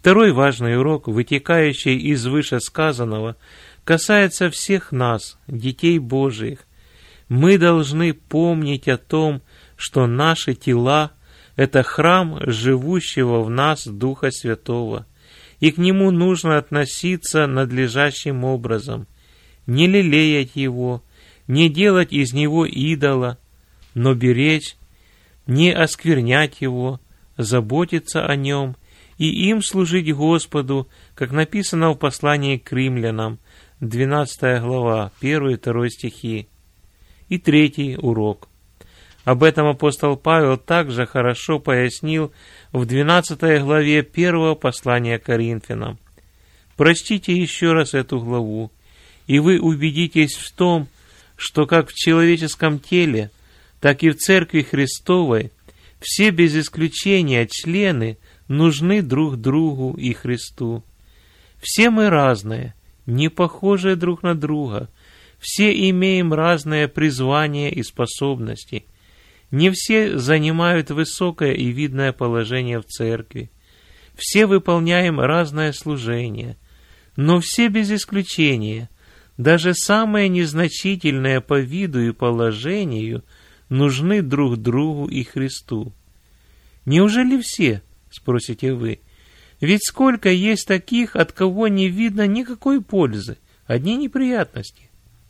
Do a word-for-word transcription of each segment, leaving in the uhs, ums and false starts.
Второй важный урок, вытекающий из вышесказанного, касается всех нас, детей Божиих. Мы должны помнить о том, что наши тела – это храм живущего в нас Духа Святого, и к нему нужно относиться надлежащим образом, не лелеять его, не делать из него идола, но беречь, не осквернять его, заботиться о нем и им служить Господу, как написано в послании к римлянам, двенадцатая глава, первый и второй стихи. И третий урок. Об этом апостол Павел также хорошо пояснил в двенадцатой главе первого послания к Коринфянам. Прочтите еще раз эту главу, и вы убедитесь в том, что как в человеческом теле, так и в Церкви Христовой все без исключения члены нужны друг другу и Христу. Все мы разные, не похожие друг на друга, все имеем разные призвания и способности. Не все занимают высокое и видное положение в церкви. Все выполняем разное служение, но все без исключения, даже самые незначительные по виду и положению, нужны друг другу и Христу. Неужели все, спросите вы? Ведь сколько есть таких, от кого не видно никакой пользы, одни неприятности.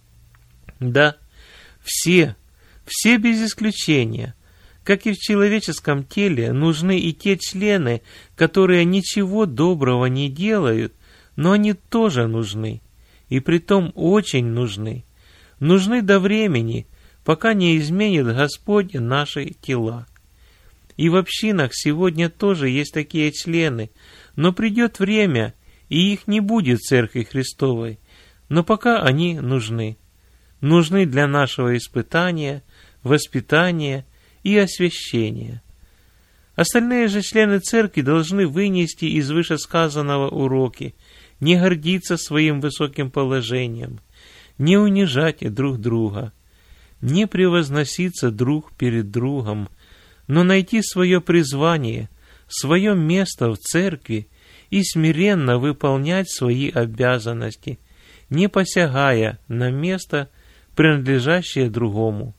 Да, все, все без исключения, как и в человеческом теле, нужны и те члены, которые ничего доброго не делают, но они тоже нужны, и притом очень нужны. Нужны до времени, пока не изменит Господь наши тела. И в общинах сегодня тоже есть такие члены, но придет время, и их не будет в Церкви Христовой, но пока они нужны. Нужны для нашего испытания, воспитания и освящения. Остальные же члены церкви должны вынести из вышесказанного уроки, не гордиться своим высоким положением, не унижать друг друга, не превозноситься друг перед другом, но найти свое призвание, свое место в церкви и смиренно выполнять свои обязанности, не посягая на место, принадлежащее другому.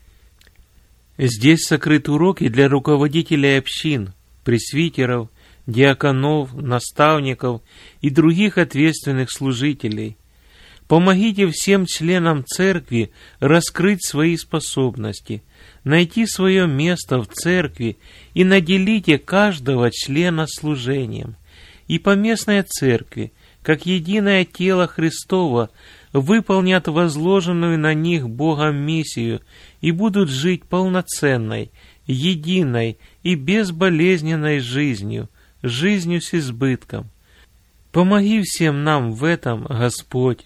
Здесь сокрыт урок и для руководителей общин, пресвитеров, диаконов, наставников и других ответственных служителей. Помогите всем членам церкви раскрыть свои способности, найти свое место в церкви и наделите каждого члена служением. И поместные церкви, как единое тело Христово, выполнят возложенную на них Богом миссию и будут жить полноценной, единой и безболезненной жизнью, жизнью с избытком. Помоги всем нам в этом, Господь.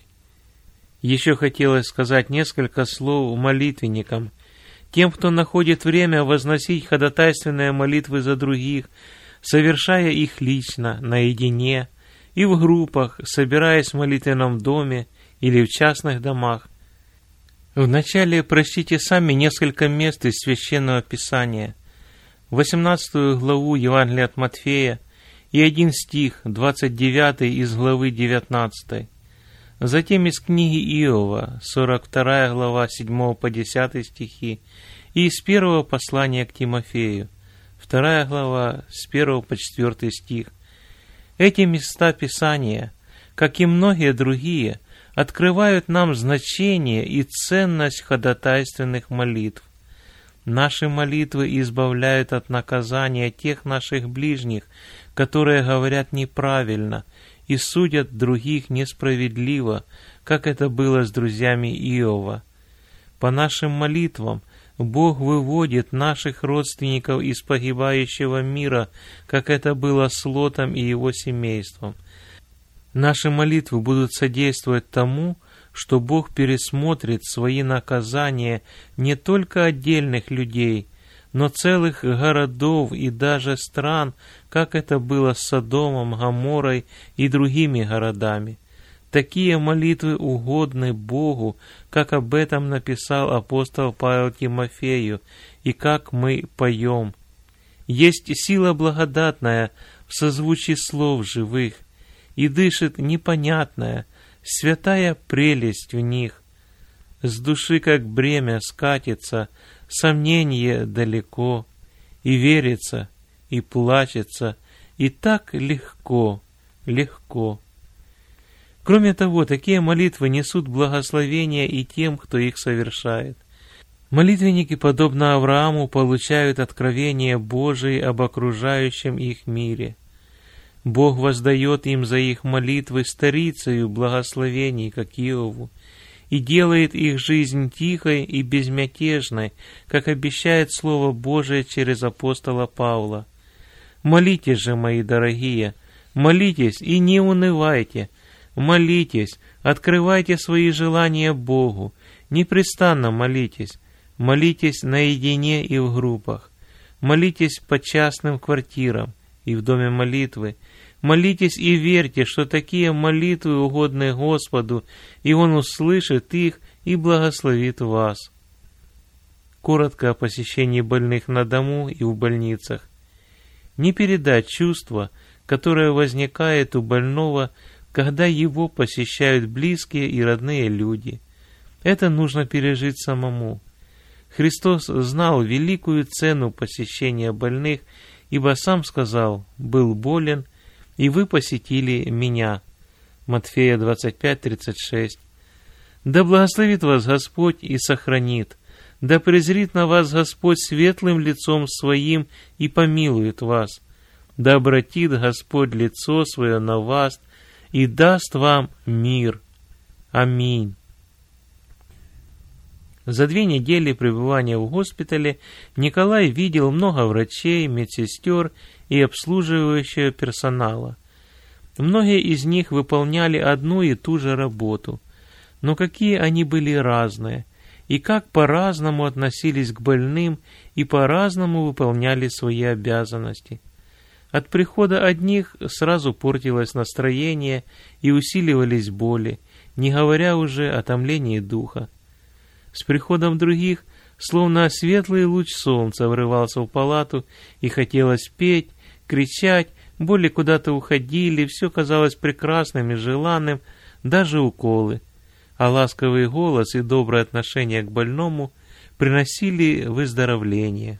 Еще хотелось сказать несколько слов молитвенникам, тем, кто находит время возносить ходатайственные молитвы за других, совершая их лично, наедине, и в группах, собираясь в молитвенном доме или в частных домах. Вначале прочтите сами несколько мест из Священного Писания, восемнадцатую главу Евангелия от Матфея и один стих, двадцать девятый из главы девятнадцатой. Затем из книги Иова, сорок вторая глава, седьмого по десятый стихи, и из первого послания к Тимофею, вторая глава, с первого по четвертый стих. Эти места Писания, как и многие другие, открывают нам значение и ценность ходатайственных молитв. Наши молитвы избавляют от наказания тех наших ближних, которые говорят неправильно и судят других несправедливо, как это было с друзьями Иова. По нашим молитвам Бог выводит наших родственников из погибающего мира, как это было с Лотом и его семейством. Наши молитвы будут содействовать тому, что Бог пересмотрит свои наказания не только отдельных людей, но целых городов и даже стран, как это было с Содомом, Гоморрой и другими городами. Такие молитвы угодны Богу, как об этом написал апостол Павел Тимофею, и как мы поем. Есть сила благодатная в созвучии слов живых, и дышит непонятная, святая прелесть в них. С души, как бремя, скатится сомнение далеко, и верится, и плачется, и так легко, легко. Кроме того, такие молитвы несут благословение и тем, кто их совершает. Молитвенники, подобно Аврааму, получают откровение Божие об окружающем их мире. Бог воздает им за их молитвы старицею благословений, как Иову, и делает их жизнь тихой и безмятежной, как обещает Слово Божие через апостола Павла. Молитесь же, мои дорогие, молитесь и не унывайте, молитесь, открывайте свои желания Богу, непрестанно молитесь, молитесь наедине и в группах, молитесь по частным квартирам и в доме молитвы, молитесь и верьте, что такие молитвы угодны Господу, и Он услышит их и благословит вас. Коротко о посещении больных на дому и в больницах. Не передать чувство, которое возникает у больного, когда его посещают близкие и родные люди. Это нужно пережить самому. Христос знал великую цену посещения больных, ибо сам сказал: «Был болен, и вы посетили меня». Матфея двадцать пять тридцать шесть. Да благословит вас Господь и сохранит, да презрит на вас Господь светлым лицом Своим и помилует вас, да обратит Господь лицо Свое на вас и даст вам мир. Аминь. За две недели пребывания в госпитале Николай видел много врачей, медсестер и обслуживающего персонала. Многие из них выполняли одну и ту же работу, но какие они были разные, и как по-разному относились к больным и по-разному выполняли свои обязанности. От прихода одних сразу портилось настроение и усиливались боли, не говоря уже о томлении духа. С приходом других, словно светлый луч солнца, врывался в палату, и хотелось петь, кричать, боли куда-то уходили, все казалось прекрасным и желанным, даже уколы. А ласковый голос и доброе отношение к больному приносили выздоровление.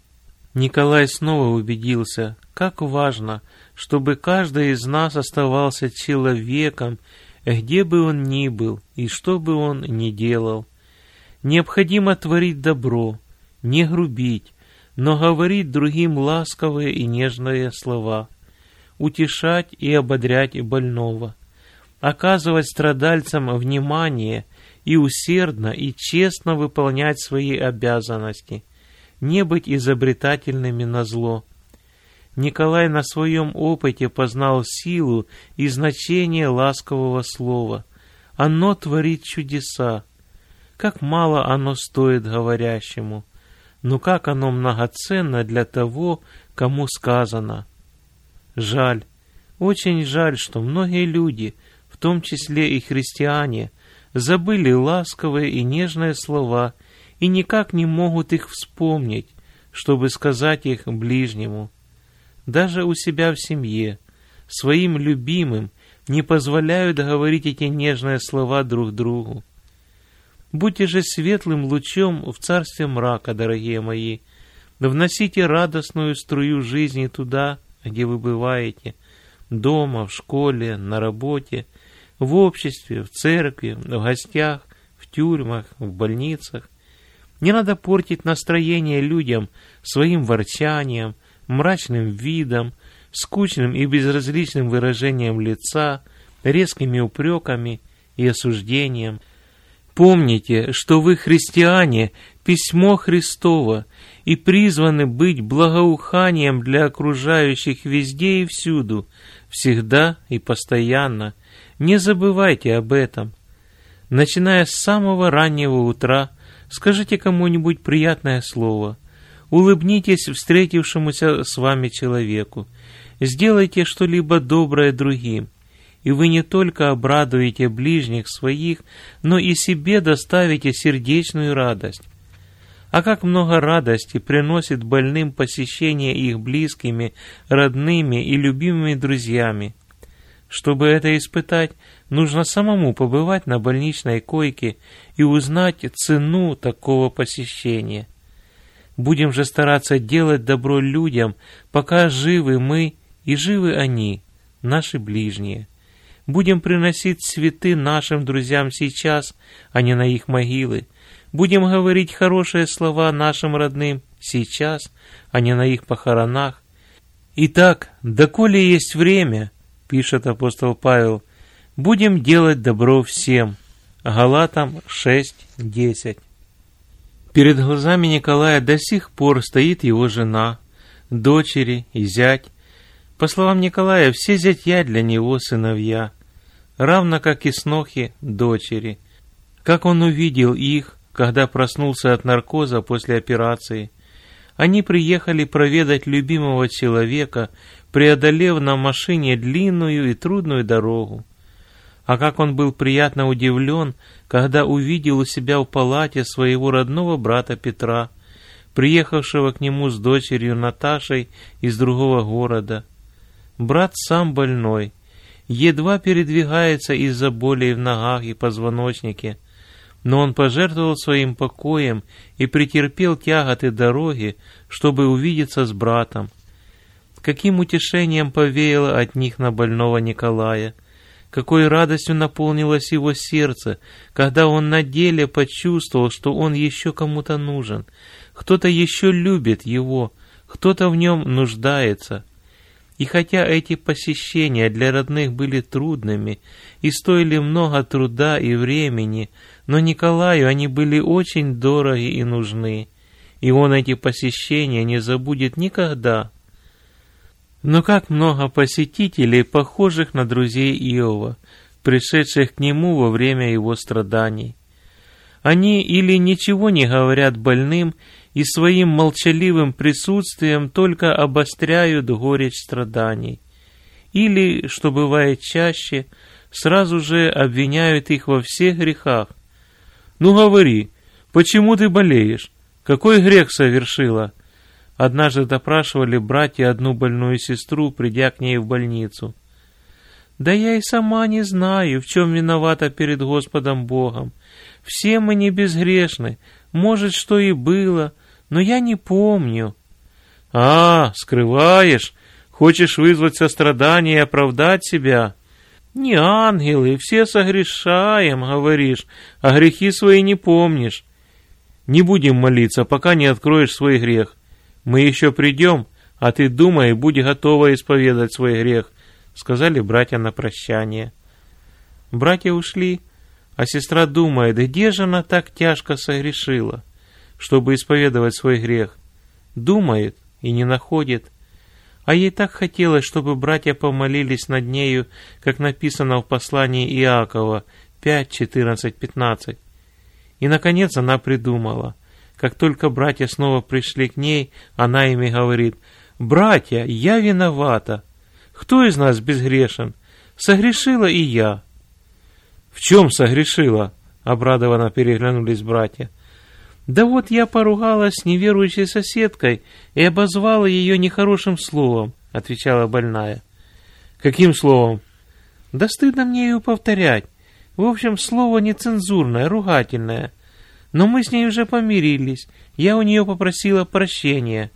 Николай снова убедился, как важно, чтобы каждый из нас оставался человеком, где бы он ни был и что бы он ни делал. Необходимо творить добро, не грубить, но говорить другим ласковые и нежные слова, утешать и ободрять больного, оказывать страдальцам внимание и усердно и честно выполнять свои обязанности, не быть изобретательными назло. Николай на своем опыте познал силу и значение ласкового слова. Оно творит чудеса. Как мало оно стоит говорящему, но как оно многоценно для того, кому сказано. Жаль, очень жаль, что многие люди, в том числе и христиане, забыли ласковые и нежные слова и никак не могут их вспомнить, чтобы сказать их ближнему. Даже у себя в семье, своим любимым, не позволяют говорить эти нежные слова друг другу. Будьте же светлым лучом в царстве мрака, дорогие мои. Вносите радостную струю жизни туда, где вы бываете, дома, в школе, на работе, в обществе, в церкви, в гостях, в тюрьмах, в больницах. Не надо портить настроение людям своим ворчанием, мрачным видом, скучным и безразличным выражением лица, резкими упреками и осуждением. Помните, что вы христиане, письмо Христово, и призваны быть благоуханием для окружающих везде и всюду, всегда и постоянно. Не забывайте об этом. Начиная с самого раннего утра, скажите кому-нибудь приятное слово, улыбнитесь встретившемуся с вами человеку, сделайте что-либо доброе другим, и вы не только обрадуете ближних своих, но и себе доставите сердечную радость. А как много радости приносит больным посещение их близкими, родными и любимыми друзьями. Чтобы это испытать, нужно самому побывать на больничной койке и узнать цену такого посещения. Будем же стараться делать добро людям, пока живы мы и живы они, наши ближние. Будем приносить цветы нашим друзьям сейчас, а не на их могилы. Будем говорить хорошие слова нашим родным сейчас, а не на их похоронах. Итак, доколе есть время, пишет апостол Павел, будем делать добро всем. Галатам шесть десять. Перед глазами Николая до сих пор стоит его жена, дочери и зять. По словам Николая, все зятья для него сыновья, равно как и снохи дочери. Как он увидел их, когда проснулся от наркоза после операции. Они приехали проведать любимого человека, преодолев на машине длинную и трудную дорогу. А как он был приятно удивлен, когда увидел у себя в палате своего родного брата Петра, приехавшего к нему с дочерью Наташей из другого города. Брат сам больной, едва передвигается из-за болей в ногах и позвоночнике, но он пожертвовал своим покоем и претерпел тяготы дороги, чтобы увидеться с братом. Каким утешением повеяло от них на больного Николая, какой радостью наполнилось его сердце, когда он на деле почувствовал, что он еще кому-то нужен, кто-то еще любит его, кто-то в нем нуждается. И хотя эти посещения для родных были трудными и стоили много труда и времени, но Николаю они были очень дороги и нужны, и он эти посещения не забудет никогда. Но как много посетителей, похожих на друзей Иова, пришедших к нему во время его страданий. Они или ничего не говорят больным, и своим молчаливым присутствием только обостряют горечь страданий, или, что бывает чаще, сразу же обвиняют их во всех грехах. «Ну говори, почему ты болеешь? Какой грех совершила?» Однажды допрашивали братья одну больную сестру, придя к ней в больницу. «Да я и сама не знаю, в чем виновата перед Господом Богом. Все мы не безгрешны, может, что и было, но я не помню». «А, скрываешь? Хочешь вызвать сострадание и оправдать себя?» «Не ангелы, все согрешаем, говоришь, а грехи свои не помнишь. Не будем молиться, пока не откроешь свой грех. Мы еще придем, а ты думай, будь готова исповедать свой грех», сказали братья на прощание. Братья ушли, а сестра думает, где же она так тяжко согрешила, чтобы исповедовать свой грех. Думает и не находит. А ей так хотелось, чтобы братья помолились над нею, как написано в послании Иакова пять, четырнадцать, пятнадцать. И, наконец, она придумала. Как только братья снова пришли к ней, она ими говорит: «Братья, я виновата. Кто из нас безгрешен? Согрешила и я». «В чем согрешила?» — обрадованно переглянулись братья. «Да вот я поругалась с неверующей соседкой и обозвала ее нехорошим словом», — отвечала больная. «Каким словом?» «Да стыдно мне ее повторять. В общем, слово нецензурное, ругательное. Но мы с ней уже помирились. Я у нее попросила прощения».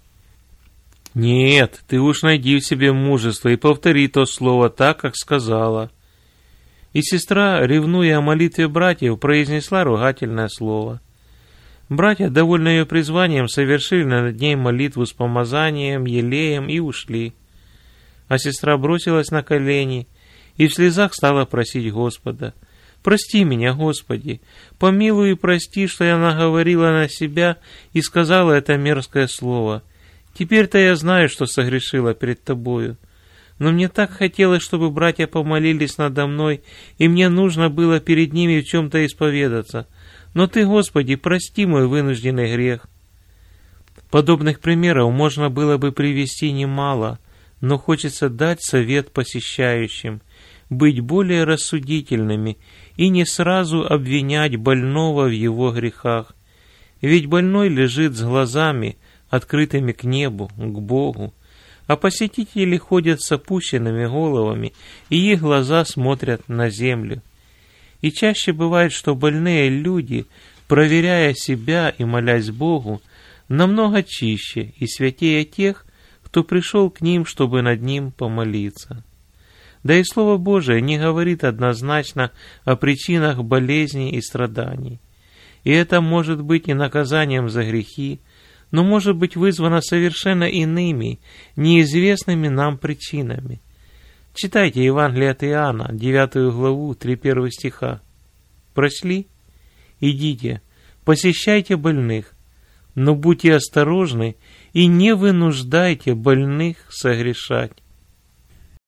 «Нет, ты уж найди в себе мужество и повтори то слово так, как сказала». И сестра, ревнуя о молитве братьев, произнесла ругательное слово. Братья, довольны ее призванием, совершили над ней молитву с помазанием, елеем и ушли. А сестра бросилась на колени и в слезах стала просить Господа: «Прости меня, Господи, помилуй и прости, что я наговорила на себя и сказала это мерзкое слово. Теперь-то я знаю, что согрешила перед Тобою. Но мне так хотелось, чтобы братья помолились надо мной, и мне нужно было перед ними в чем-то исповедаться. Но Ты, Господи, прости мой вынужденный грех». Подобных примеров можно было бы привести немало, но хочется дать совет посещающим: быть более рассудительными и не сразу обвинять больного в его грехах. Ведь больной лежит с глазами, открытыми к небу, к Богу, а посетители ходят с опущенными головами, и их глаза смотрят на землю. И чаще бывает, что больные люди, проверяя себя и молясь Богу, намного чище и святее тех, кто пришел к ним, чтобы над ним помолиться. Да и Слово Божие не говорит однозначно о причинах болезней и страданий. И это может быть и наказанием за грехи, но может быть вызвано совершенно иными, неизвестными нам причинами. Читайте Евангелие от Иоанна, девятую главу, три первых стиха. Прочли? Идите, посещайте больных, но будьте осторожны и не вынуждайте больных согрешать.